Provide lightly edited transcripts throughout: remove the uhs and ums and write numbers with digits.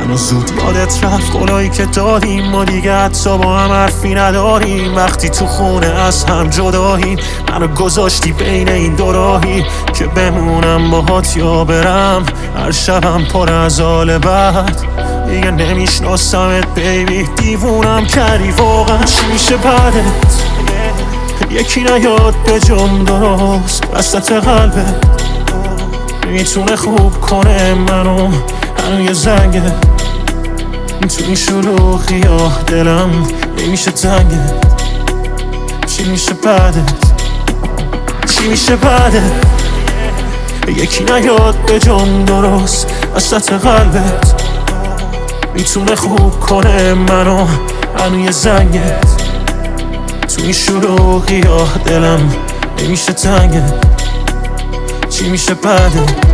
منو زود یادت رفت قولایی که دادیم، ما دیگه حتی با هم حرفی نداریم. وقتی تو خونه از هم جداییم، منو گذاشتی بین این دو راهی که بمونم باهات یا برم. هر شبم پر از حال بد، دیگه نمیشناسمت بیبی. دیوونم کردی واقعا، چی میشه بعدت؟ یکی نیاد به جم درست وسط قلبت، میتونه خوب کنه منو. هنو یه زنگه تو این شلوغی ها دلم نمیشه تنگه. چی میشه بعدت؟ چی میشه بعدت؟ یکی نیاد به جم درست وسط قلبت، میتونه خوب کنه منو. هنو یه زنگه تو این شلوغی ها دلم نمیشه تنگه. چی میشه بعدت؟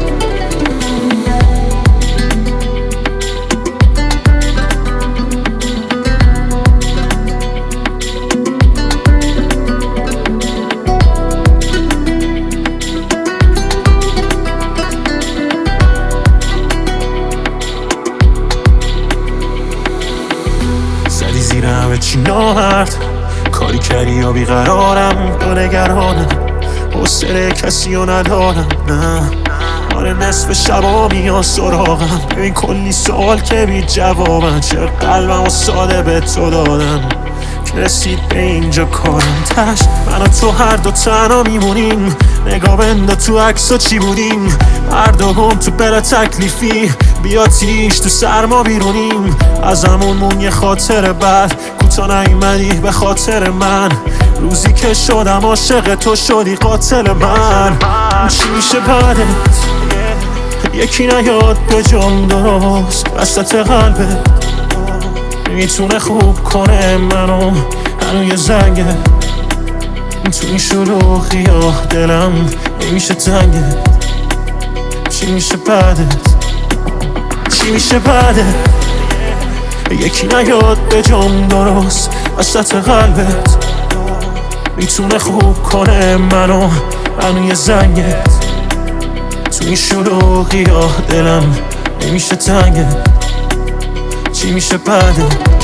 زدی زیر همه چی نامرد، کاری کردی یا بیقرارم یا نگرانم. حوصله کسی رو ندارم، نه آره نصف شبا میان سراغم. ببین کلی سوال که بی جوابن، چه قلبم و ساده به تو دادم که رسید به اینجا کارم. تش من و تو هر دو تنها میمونیم، نگاه بنده تو عکس و چی بودیم. هر دو گم تو بلا تکلیفی، بیا تیش تو سرما بیرونیم. از همون یه خاطر بد، کوتا نیومدی به خاطر من. روزی که شدم عاشق تو شدی قاتل من. چی میشه بعدت؟ یکی نیاد به جم درست وسط قلبت، میتونه خوب کنه منو. هنو یه زنگه تو این شلوغی ها دلم نمیشه تنگه. چی میشه بعدت؟ چی میشه بعدت؟ یکی نیاد به جم درست وسط قلبت، میتونه خوب کنه منو. هنو یه زنگه تو این شلوغی ها دلم نمیشه تنگه. چی میشه بعدت؟